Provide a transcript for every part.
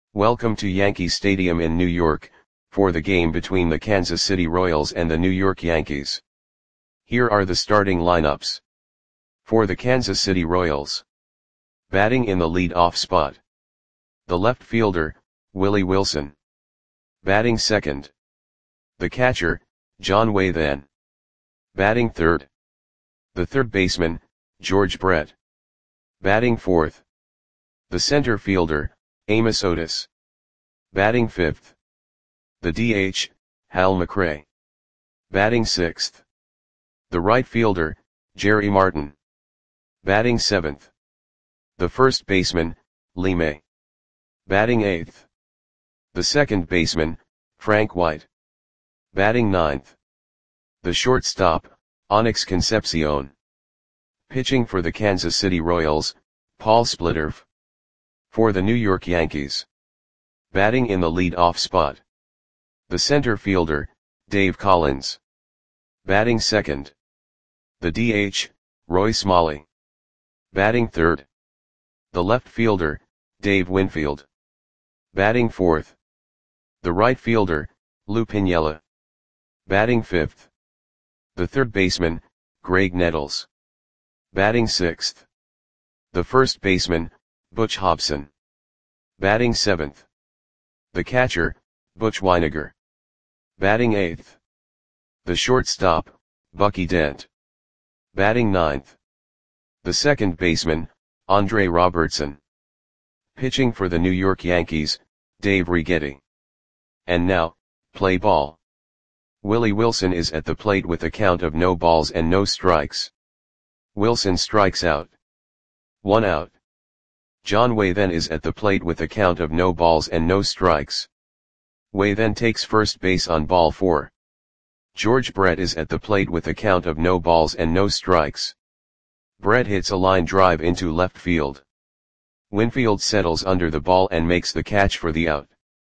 Welcome to Yankee Stadium in New York, for the game between the Kansas City Royals and the New York Yankees. Here are the starting lineups. For the Kansas City Royals. Batting in the lead-off spot. The left fielder, Willie Wilson. Batting second. The catcher, John Waythan. Batting third. The third baseman, George Brett. Batting fourth. The center fielder, Amos Otis. Batting fifth. The DH, Hal McRae. Batting sixth. The right fielder, Jerry Martin. Batting seventh. The first baseman, Lee May. Batting eighth. The second baseman, Frank White. Batting ninth. The shortstop, Onyx Concepcion. Pitching for the Kansas City Royals, Paul Splittorff. For the New York Yankees. Batting in the lead-off spot. The center fielder, Dave Collins. Batting second. The DH, Roy Smalley. Batting third. The left fielder, Dave Winfield. Batting fourth. The right fielder, Lou Piniella. Batting fifth. The third baseman, Greg Nettles. Batting sixth. The first baseman, Butch Hobson. Batting seventh. The catcher, Butch Wynegar. Batting eighth. The shortstop, Bucky Dent. Batting ninth. The second baseman, Andre Robertson. Pitching for the New York Yankees, Dave Righetti. And now, play ball. Willie Wilson is at the plate with a count of no balls and no strikes. Wilson strikes out. 1 out. John Waythan is at the plate with a count of no balls and no strikes. Waythan takes first base on ball 4. George Brett is at the plate with a count of no balls and no strikes. Brett hits a line drive into left field. Winfield settles under the ball and makes the catch for the out.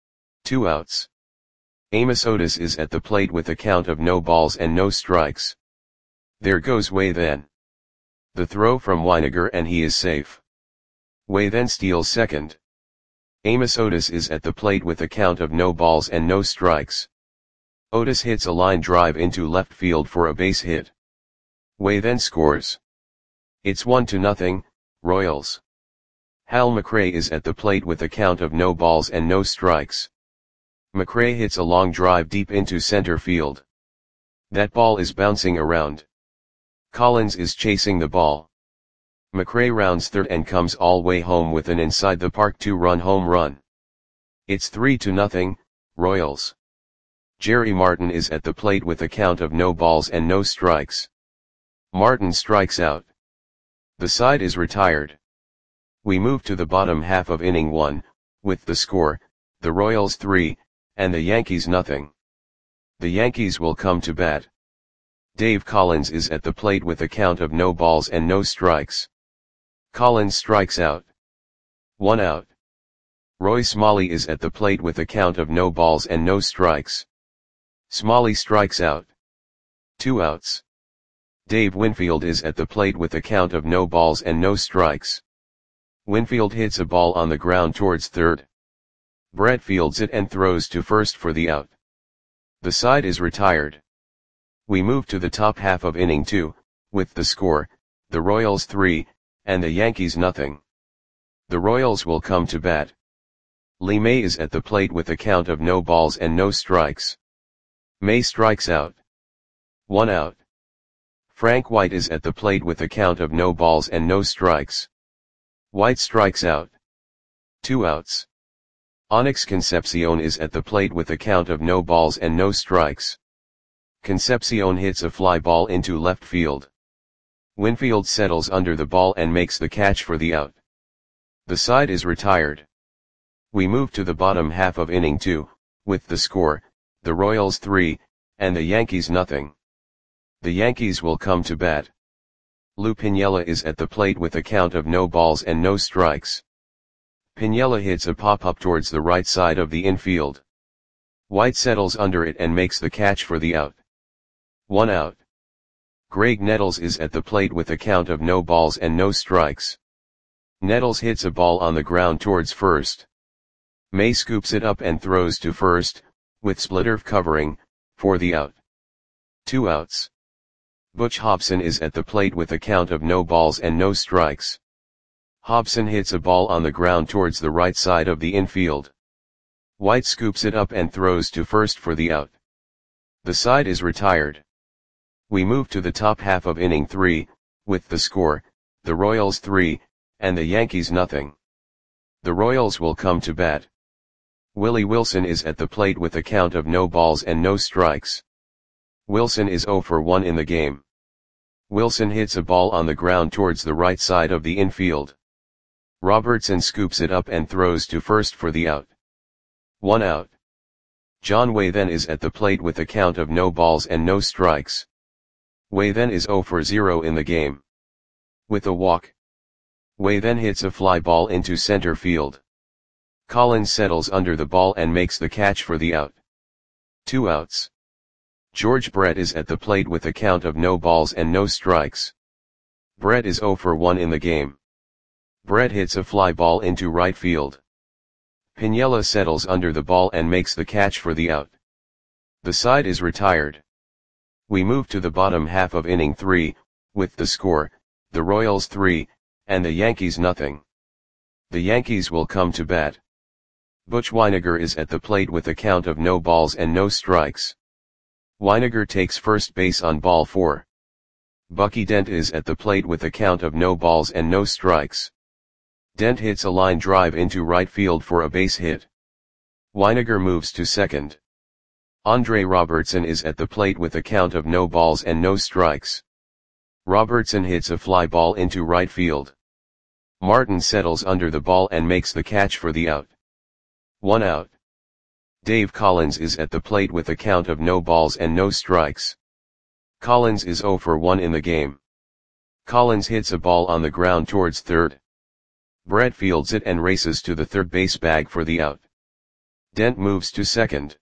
2 outs. Amos Otis is at the plate with a count of no balls and no strikes. There goes Waythan. The throw from Wynegar and he is safe. Waythan steals second. Amos Otis is at the plate with a count of no balls and no strikes. Otis hits a line drive into left field for a base hit. Waythan scores. It's 1-0, Royals. Hal McRae is at the plate with a count of no balls and no strikes. McRae hits a long drive deep into center field. That ball is bouncing around. Collins is chasing the ball. McRae rounds third and comes all way home with an inside the park 2-run home run. It's 3-0, Royals. Jerry Martin is at the plate with a count of no balls and no strikes. Martin strikes out. The side is retired. We move to the bottom half of inning 1, with the score, the Royals 3, and the Yankees nothing. The Yankees will come to bat. Dave Collins is at the plate with a count of no balls and no strikes. Collins strikes out. 1 out. Roy Smalley is at the plate with a count of no balls and no strikes. Smalley strikes out. 2 outs. Dave Winfield is at the plate with a count of no balls and no strikes. Winfield hits a ball on the ground towards third. Brett fields it and throws to first for the out. The side is retired. We move to the top half of inning 2, with the score, the Royals 3, and the Yankees nothing. The Royals will come to bat. Lee May is at the plate with a count of no balls and no strikes. May strikes out. 1 out. Frank White is at the plate with a count of no balls and no strikes. White strikes out. 2 outs. Onyx Concepcion is at the plate with a count of no balls and no strikes. Concepcion hits a fly ball into left field. Winfield settles under the ball and makes the catch for the out. The side is retired. We move to the bottom half of inning 2, with the score, the Royals 3, and the Yankees nothing. The Yankees will come to bat. Lou Piniella is at the plate with a count of no balls and no strikes. Piniella hits a pop-up towards the right side of the infield. White settles under it and makes the catch for the out. 1 out. Greg Nettles is at the plate with a count of no balls and no strikes. Nettles hits a ball on the ground towards first. May scoops it up and throws to first, with Splitterf covering, for the out. 2 outs. Butch Hobson is at the plate with a count of no balls and no strikes. Hobson hits a ball on the ground towards the right side of the infield. White scoops it up and throws to first for the out. The side is retired. We move to the top half of inning 3, with the score, the Royals 3, and the Yankees nothing. The Royals will come to bat. Willie Wilson is at the plate with a count of no balls and no strikes. Wilson is 0 for 1 in the game. Wilson hits a ball on the ground towards the right side of the infield. Robertson scoops it up and throws to first for the out. 1 out. John Way then is at the plate with a count of no balls and no strikes. Way then is 0 for 0 in the game. With a walk. Way then hits a fly ball into center field. Collins settles under the ball and makes the catch for the out. 2 outs. George Brett is at the plate with a count of no balls and no strikes. Brett is 0 for 1 in the game. Brett hits a fly ball into right field. Piniella settles under the ball and makes the catch for the out. The side is retired. We move to the bottom half of inning 3, with the score, the Royals 3, and the Yankees nothing. The Yankees will come to bat. Butch Wynegar is at the plate with a count of no balls and no strikes. Wynegar takes first base on ball 4. Bucky Dent is at the plate with a count of no balls and no strikes. Dent hits a line drive into right field for a base hit. Wynegar moves to second. Andre Robertson is at the plate with a count of no balls and no strikes. Robertson hits a fly ball into right field. Martin settles under the ball and makes the catch for the out. 1 out. Dave Collins is at the plate with a count of no balls and no strikes. Collins is 0 for 1 in the game. Collins hits a ball on the ground towards third. Brett fields it and races to the third base bag for the out. Dent moves to second.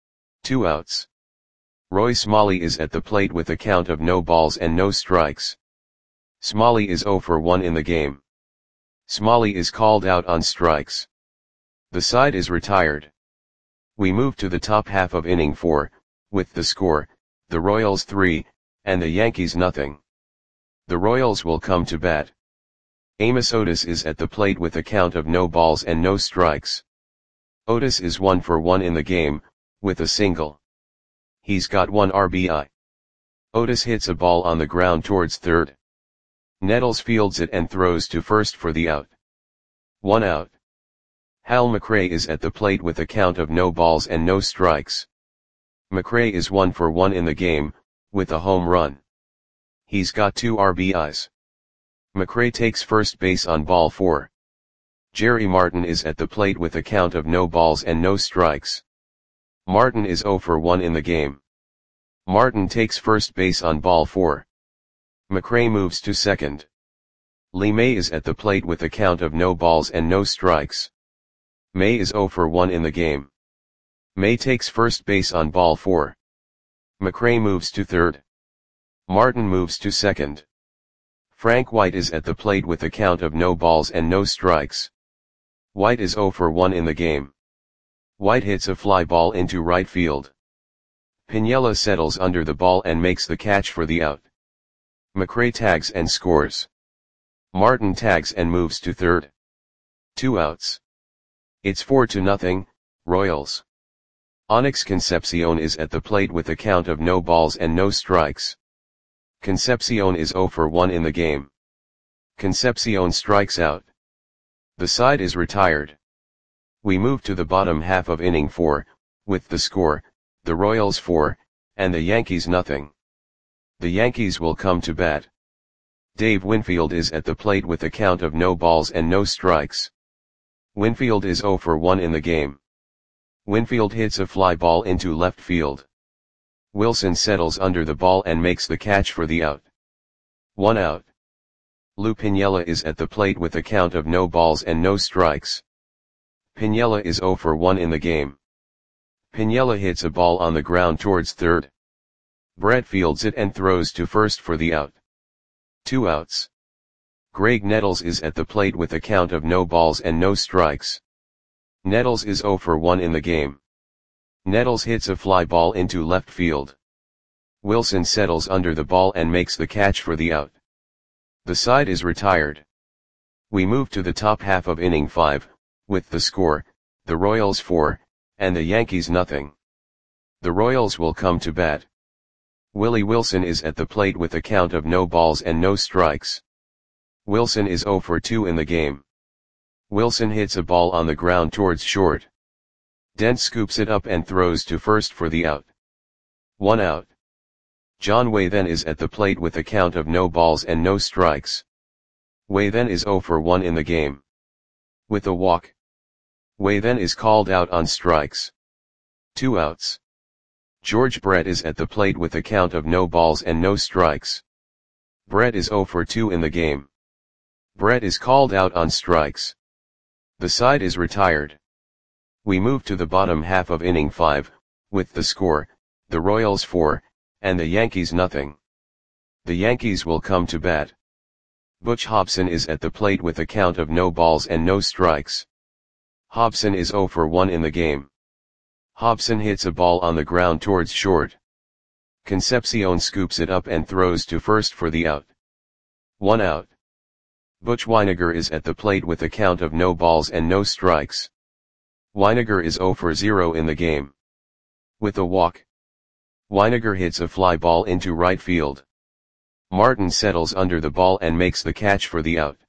2 outs. Roy Smalley is at the plate with a count of no balls and no strikes. Smalley is 0 for 1 in the game. Smalley is called out on strikes. The side is retired. We move to the top half of inning 4, with the score, the Royals 3, and the Yankees nothing. The Royals will come to bat. Amos Otis is at the plate with a count of no balls and no strikes. Otis is 1 for 1 in the game, with a single. He's got 1 RBI. Otis hits a ball on the ground towards third. Nettles fields it and throws to first for the out. 1 out. Hal McRae is at the plate with a count of no balls and no strikes. McRae is 1 for 1 in the game, with a home run. He's got 2 RBIs. McRae takes first base on ball 4. Jerry Martin is at the plate with a count of no balls and no strikes. Martin is 0 for 1 in the game. Martin takes first base on ball 4. McRae moves to second. Lee May is at the plate with a count of no balls and no strikes. May is 0 for 1 in the game. May takes first base on ball 4. McRae moves to third. Martin moves to second. Frank White is at the plate with a count of no balls and no strikes. White is 0 for 1 in the game. White hits a fly ball into right field. Piniella settles under the ball and makes the catch for the out. McRae tags and scores. Martin tags and moves to third. 2 outs. It's 4-0, Royals. Onyx Concepcion is at the plate with a count of no balls and no strikes. Concepcion is 0 for 1 in the game. Concepcion strikes out. The side is retired. We move to the bottom half of inning 4, with the score, the Royals 4, and the Yankees nothing. The Yankees will come to bat. Dave Winfield is at the plate with a count of no balls and no strikes. Winfield is 0 for 1 in the game. Winfield hits a fly ball into left field. Wilson settles under the ball and makes the catch for the out. 1 out. Lou Piniella is at the plate with a count of no balls and no strikes. Piniella is 0 for 1 in the game. Piniella hits a ball on the ground towards third. Brett fields it and throws to first for the out. 2 outs. Greg Nettles is at the plate with a count of no balls and no strikes. Nettles is 0 for 1 in the game. Nettles hits a fly ball into left field. Wilson settles under the ball and makes the catch for the out. The side is retired. We move to the top half of inning 5, with the score, the Royals 4, and the Yankees nothing. The Royals will come to bat. Willie Wilson is at the plate with a count of no balls and no strikes. Wilson is 0 for 2 in the game. Wilson hits a ball on the ground towards short. Dent scoops it up and throws to first for the out. 1 out. John Way then is at the plate with a count of no balls and no strikes. Way then is 0 for 1 in the game. With a walk. Way then is called out on strikes. 2 outs. George Brett is at the plate with a count of no balls and no strikes. Brett is 0 for 2 in the game. Brett is called out on strikes. The side is retired. We move to the bottom half of inning 5, with the score, the Royals 4, and the Yankees nothing. The Yankees will come to bat. Butch Hobson is at the plate with a count of no balls and no strikes. Hobson is 0 for 1 in the game. Hobson hits a ball on the ground towards short. Concepcion scoops it up and throws to first for the out. 1 out. Butch Wynegar is at the plate with a count of no balls and no strikes. Wynegar is 0 for 0 in the game. With a walk. Wynegar hits a fly ball into right field. Martin settles under the ball and makes the catch for the out.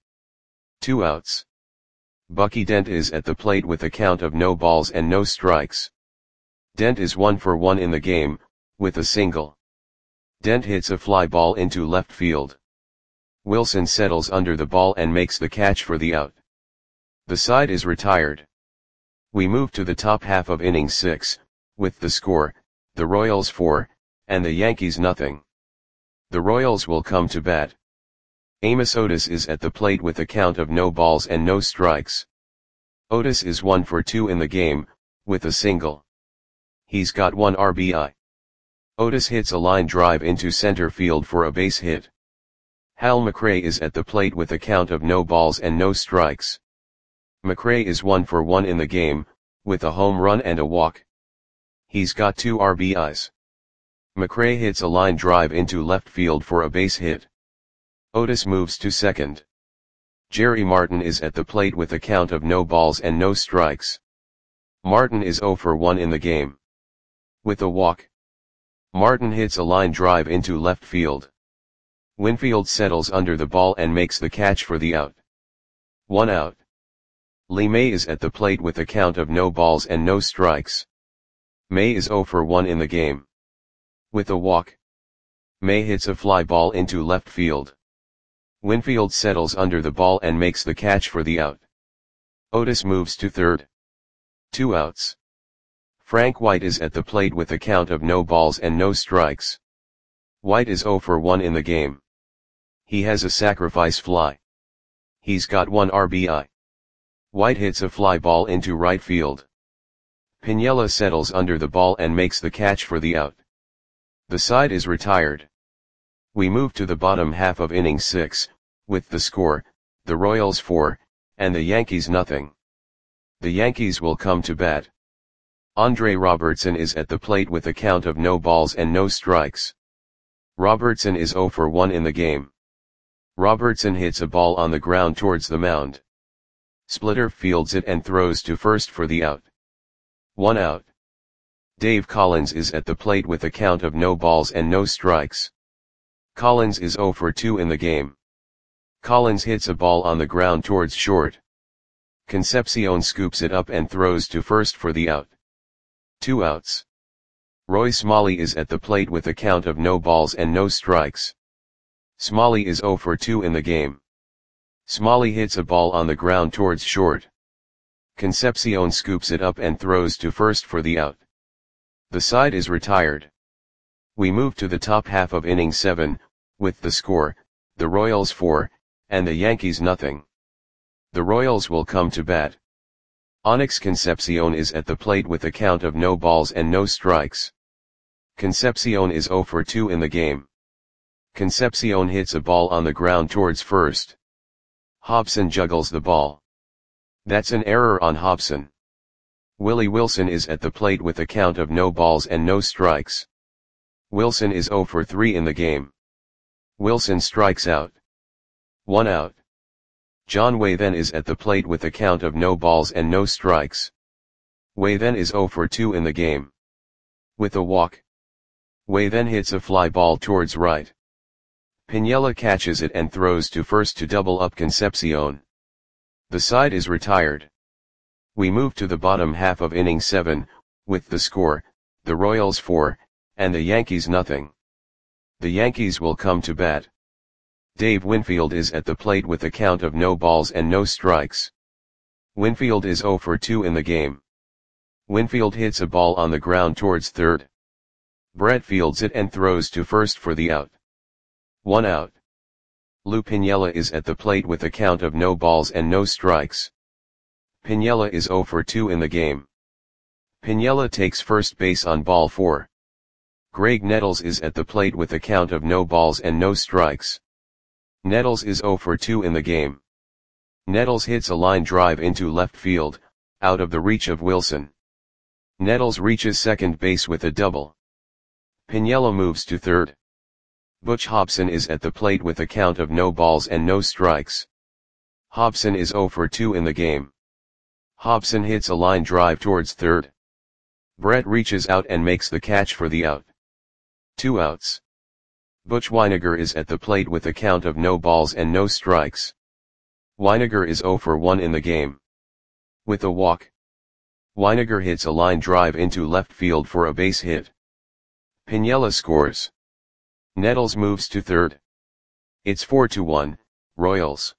2 outs. Bucky Dent is at the plate with a count of no balls and no strikes. Dent is 1 for 1 in the game, with a single. Dent hits a fly ball into left field. Wilson settles under the ball and makes the catch for the out. The side is retired. We move to the top half of inning 6, with the score, the Royals 4, and the Yankees nothing. The Royals will come to bat. Amos Otis is at the plate with a count of no balls and no strikes. Otis is 1 for 2 in the game, with a single. He's got 1 RBI. Otis hits a line drive into center field for a base hit. Hal McRae is at the plate with a count of no balls and no strikes. McRae is 1 for 1 in the game, with a home run and a walk. He's got 2 RBIs. McRae hits a line drive into left field for a base hit. Otis moves to second. Jerry Martin is at the plate with a count of no balls and no strikes. Martin is 0 for 1 in the game. With a walk. Martin hits a line drive into left field. Winfield settles under the ball and makes the catch for the out. 1 out. Lee May is at the plate with a count of no balls and no strikes. May is 0 for 1 in the game. With a walk. May hits a fly ball into left field. Winfield settles under the ball and makes the catch for the out. Otis moves to third. 2 outs. Frank White is at the plate with a count of no balls and no strikes. White is 0 for 1 in the game. He has a sacrifice fly. He's got 1 RBI. White hits a fly ball into right field. Piniella settles under the ball and makes the catch for the out. The side is retired. We move to the bottom half of inning 6, with the score, the Royals 4, and the Yankees nothing. The Yankees will come to bat. Andre Robertson is at the plate with a count of no balls and no strikes. Robertson is 0 for 1 in the game. Robertson hits a ball on the ground towards the mound. Splitter fields it and throws to first for the out. 1 out. Dave Collins is at the plate with a count of no balls and no strikes. Collins is 0 for 2 in the game. Collins hits a ball on the ground towards short. Concepcion scoops it up and throws to first for the out. 2 outs. Roy Smalley is at the plate with a count of no balls and no strikes. Smalley is 0 for 2 in the game. Smalley hits a ball on the ground towards short. Concepcion scoops it up and throws to first for the out. The side is retired. We move to the top half of inning 7, with the score, the Royals 4, and the Yankees nothing. The Royals will come to bat. Onyx Concepcion is at the plate with a count of no balls and no strikes. Concepcion is 0 for 2 in the game. Concepcion hits a ball on the ground towards first. Hobson juggles the ball. That's an error on Hobson. Willie Wilson is at the plate with a count of no balls and no strikes. Wilson is 0 for 3 in the game. Wilson strikes out. 1 out. John Way then is at the plate with a count of no balls and no strikes. Way then is 0 for 2 in the game. With a walk. Way then hits a fly ball towards right. Piniella catches it and throws to first to double up Concepcion. The side is retired. We move to the bottom half of inning 7, with the score, the Royals 4, and the Yankees nothing. The Yankees will come to bat. Dave Winfield is at the plate with a count of no balls and no strikes. Winfield is 0 for 2 in the game. Winfield hits a ball on the ground towards third. Brett fields it and throws to first for the out. 1 out. Lou Piniella is at the plate with a count of no balls and no strikes. Piniella is 0 for 2 in the game. Piniella takes first base on ball 4. Greg Nettles is at the plate with a count of no balls and no strikes. Nettles is 0 for 2 in the game. Nettles hits a line drive into left field, out of the reach of Wilson. Nettles reaches second base with a double. Piniella moves to third. Butch Hobson is at the plate with a count of no balls and no strikes. Hobson is 0 for 2 in the game. Hobson hits a line drive towards third. Brett reaches out and makes the catch for the out. 2 outs. Butch Wynegar is at the plate with a count of no balls and no strikes. Wynegar is 0 for 1 in the game. With a walk. Wynegar hits a line drive into left field for a base hit. Piniella scores. Nettles moves to third. It's 4-1, Royals.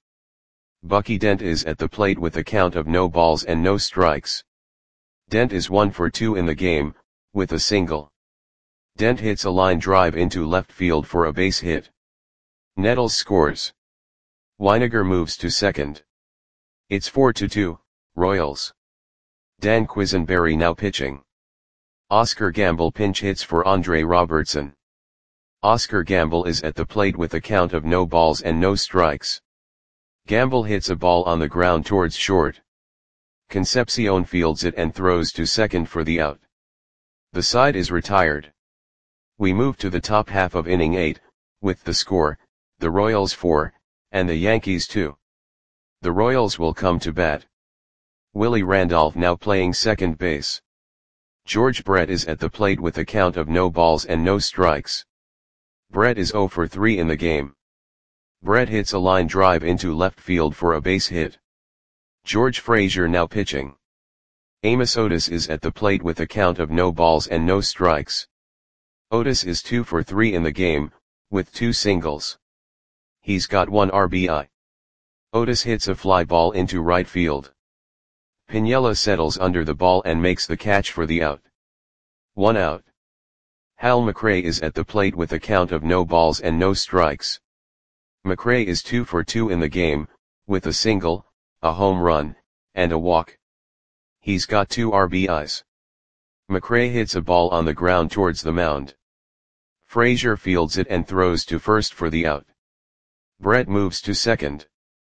Bucky Dent is at the plate with a count of no balls and no strikes. Dent is 1 for 2 in the game, with a single. Dent hits a line drive into left field for a base hit. Nettles scores. Wynegar moves to second. It's 4-2, Royals. Dan Quisenberry now pitching. Oscar Gamble pinch hits for Andre Robertson. Oscar Gamble is at the plate with a count of no balls and no strikes. Gamble hits a ball on the ground towards short. Concepcion fields it and throws to second for the out. The side is retired. We move to the top half of inning 8, with the score, the Royals 4, and the Yankees 2. The Royals will come to bat. Willie Randolph now playing second base. George Brett is at the plate with a count of no balls and no strikes. Brett is 0 for 3 in the game. Brett hits a line drive into left field for a base hit. George Frazier now pitching. Amos Otis is at the plate with a count of no balls and no strikes. Otis is 2 for 3 in the game, with 2 singles. He's got 1 RBI. Otis hits a fly ball into right field. Piniella settles under the ball and makes the catch for the out. 1 out. Hal McRae is at the plate with a count of no balls and no strikes. McRae is 2 for 2 in the game, with a single, a home run, and a walk. He's got 2 RBIs. McRae hits a ball on the ground towards the mound. Frazier fields it and throws to first for the out. Brett moves to second.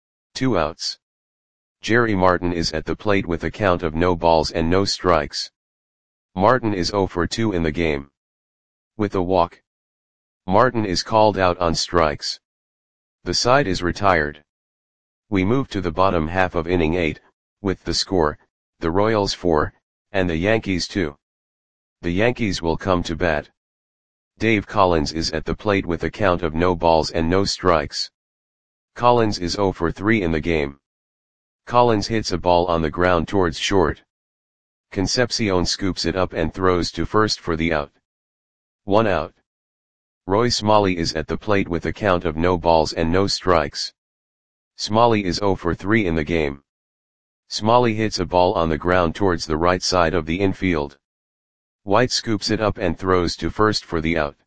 2 outs. Jerry Martin is at the plate with a count of no balls and no strikes. Martin is 0 for 2 in the game. With a walk. Martin is called out on strikes. The side is retired. We move to the bottom half of inning 8, with the score, the Royals 4, and the Yankees 2. The Yankees will come to bat. Dave Collins is at the plate with a count of no balls and no strikes. Collins is 0 for 3 in the game. Collins hits a ball on the ground towards short. Concepcion scoops it up and throws to first for the out. 1 out. Roy Smalley is at the plate with a count of no balls and no strikes. Smalley is 0 for 3 in the game. Smalley hits a ball on the ground towards the right side of the infield. White scoops it up and throws to first for the out.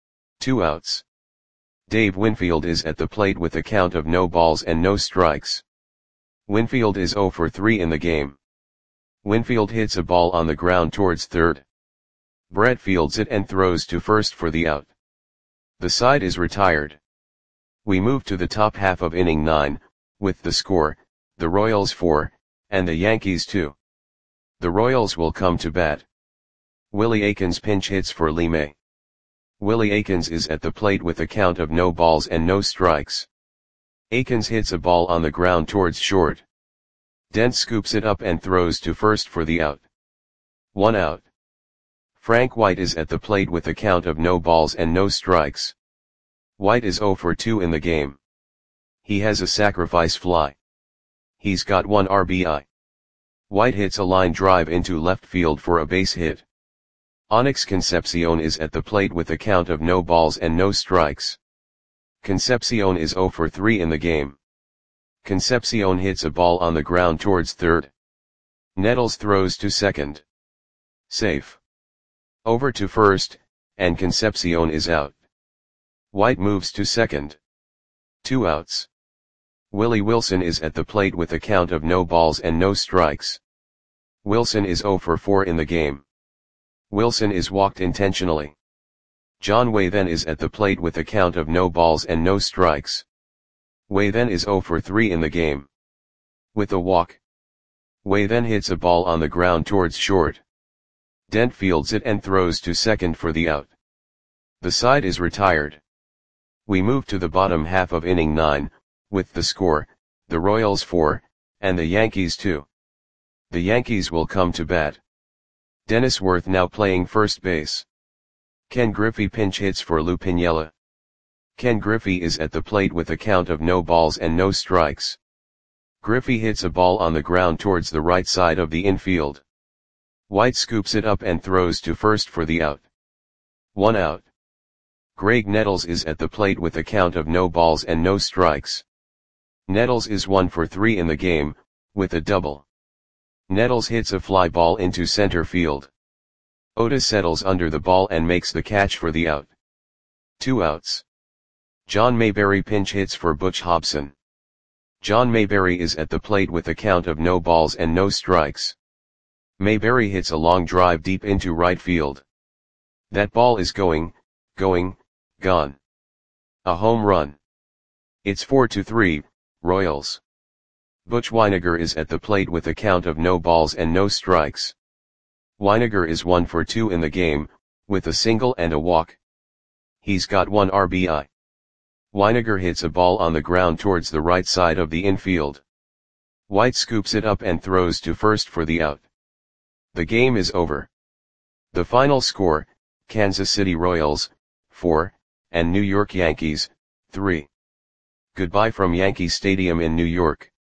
2 outs. Dave Winfield is at the plate with a count of no balls and no strikes. Winfield is 0 for 3 in the game. Winfield hits a ball on the ground towards third. Brett fields it and throws to first for the out. The side is retired. We move to the top half of inning 9, with the score, the Royals 4, and the Yankees 2. The Royals will come to bat. Willie Aikens pinch hits for Lee May. Willie Aikens is at the plate with a count of no balls and no strikes. Aikens hits a ball on the ground towards short. Dent scoops it up and throws to first for the out. 1 out. Frank White is at the plate with a count of no balls and no strikes. White is 0 for 2 in the game. He has a sacrifice fly. He's got 1 RBI. White hits a line drive into left field for a base hit. Onyx Concepcion is at the plate with a count of no balls and no strikes. Concepcion is 0 for 3 in the game. Concepcion hits a ball on the ground towards third. Nettles throws to second. Safe. Over to first, and Concepcion is out. White moves to second. 2 outs. Willie Wilson is at the plate with a count of no balls and no strikes. Wilson is 0 for 4 in the game. Wilson is walked intentionally. John Way then is at the plate with a count of no balls and no strikes. Way then is 0 for 3 in the game. With a walk. Way then hits a ball on the ground towards short. Dent fields it and throws to second for the out. The side is retired. We move to the bottom half of inning 9, with the score, the Royals 4, and the Yankees 2. The Yankees will come to bat. Dennis Worth now playing first base. Ken Griffey pinch hits for Lou Piniella. Ken Griffey is at the plate with a count of no balls and no strikes. Griffey hits a ball on the ground towards the right side of the infield. White scoops it up and throws to first for the out. 1 out. Greg Nettles is at the plate with a count of no balls and no strikes. Nettles is 1 for 3 in the game, with a double. Nettles hits a fly ball into center field. Otis settles under the ball and makes the catch for the out. 2 outs. John Mayberry pinch hits for Butch Hobson. John Mayberry is at the plate with a count of no balls and no strikes. Mayberry hits a long drive deep into right field. That ball is gone. A home run. It's 4-3, Royals. Butch Wynegar is at the plate with a count of no balls and no strikes. Wynegar is 1 for 2 in the game, with a single and a walk. He's got 1 RBI. Wynegar hits a ball on the ground towards the right side of the infield. White scoops it up and throws to first for the out. The game is over. The final score, Kansas City Royals, 4, and New York Yankees, 3. Goodbye from Yankee Stadium in New York.